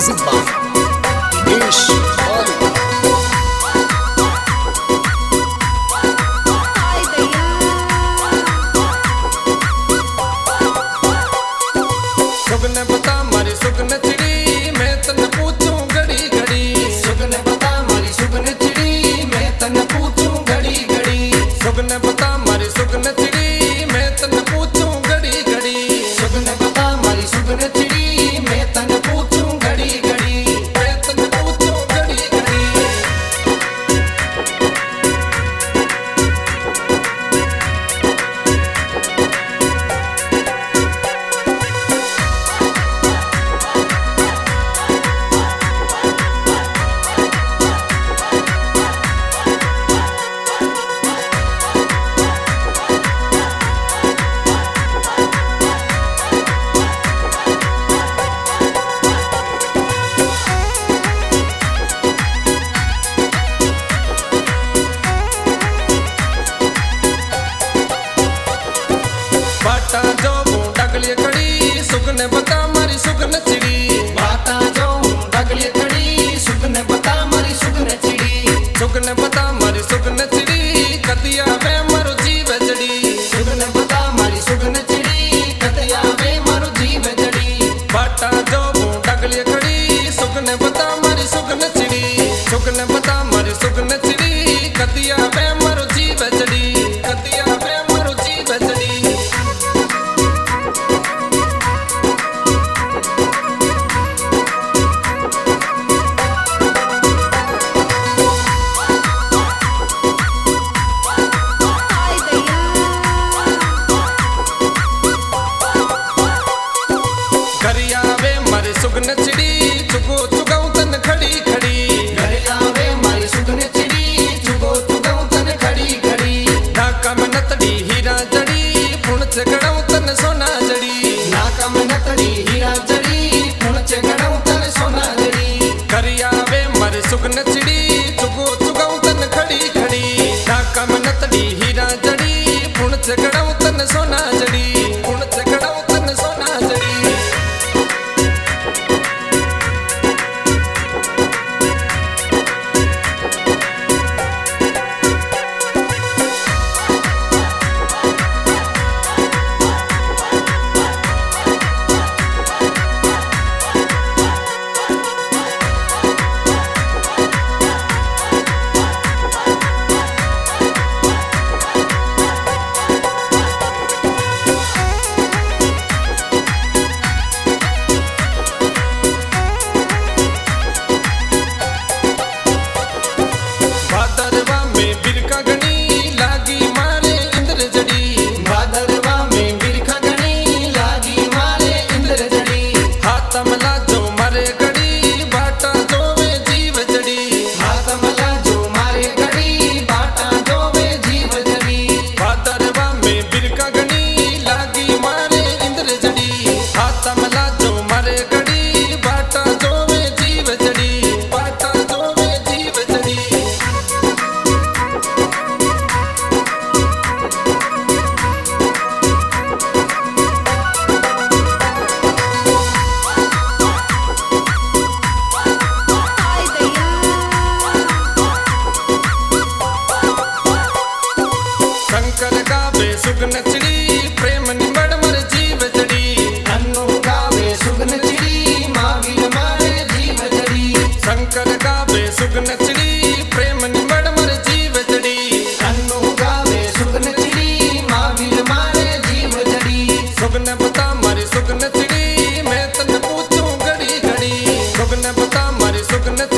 Music by Dinesh सुगने बता मारी सुगने चिड़ी मैं तने पूछूं घड़ी घड़ी। सुगने बता मारी सुगने चिड़ी मैं तने पूछूं घड़ी घड़ी। सुगने बता मारी सुगने चिड़ी मैं तने पूछूं घड़ी घड़ी। सुगने बता मारी सुगने चिड़ी मैं तने पूछूं घड़ी घड़ी। मैं तने पूछूं घड़ी घड़ी। बाटा जो डगली खड़ी सुगने बता मारी सुगने चिड़ी। बाटा जो डगली खड़ी सुगने बता मारी सुगने चिड़ी। सुगने बता मारी सुगने चिड़ी कतिया वे मारो जीव जड़ी। सुगने बता मारी सुगने चिड़ी कतिया वे मारो जीव जड़ी। बाटा जो डगली खड़ी सुगने बता मारी सुगने चिड़ी। सुगने बता मारी सुगने चिड़ी कतिया वे मारो जीव जड़ी। कतिया वे मारो जीव जड़ी। करियावे मारी सुगने चिड़ी चुगो चुगाऊं तन खड़ी खड़ी। करियावे मारी सुगने चिड़ी चुगो चुगाऊं तन खड़ी खड़ी। नाका में नतड़ी हीरा जड़ी पुण से गड़ाऊं तन सोना जड़ी। नाका में नतड़ी हीरा जड़ी पुण से गड़ाऊं तन सोना जड़ी। करियावे मारी सुगने चिड़ी चुगो चुगाऊं तन खड़ी खड़ी। नाका में नतड़ी हीरा जड़ी पुण से गड़ाऊं तन सोना जड़ी। पुण से गड़ाऊं तन सोना जड़ी। भादरवा में बिरखा गणी लागी मारे इंद्र जड़ी। भादरवा में बिरखा गणी लागी मारे इंद्र जड़ी। हाथमला जो मारे गड़ी बाटा जो वे जीव जड़ी। हाथमला जो मारे गड़ी बाटा जो वे जीव जड़ी। भादरवा में बिरखा गणी लागी मारे इंद्र जड़ी। हाथमला जो मारे गड़ी बाटा जो वे जीव जड़ी। बाटा जो वे जीव जड़ी। शंकर गावे सुगने चिड़ी प्रेम निमड़ मर जीव जड़ी। अनु गावे सुगने चिड़ी मागिल मारे जीव जड़ी। शंकर गावे सुगने चिड़ी प्रेम निमड़ मर जीव जड़ी। अनु गावे सुगने चिड़ी मागिल मारे जीव जड़ी। सुगने बता मारी सुगने चिड़ी मैं तने पूछूं घड़ी घड़ी। सुगने बता मारी सुगने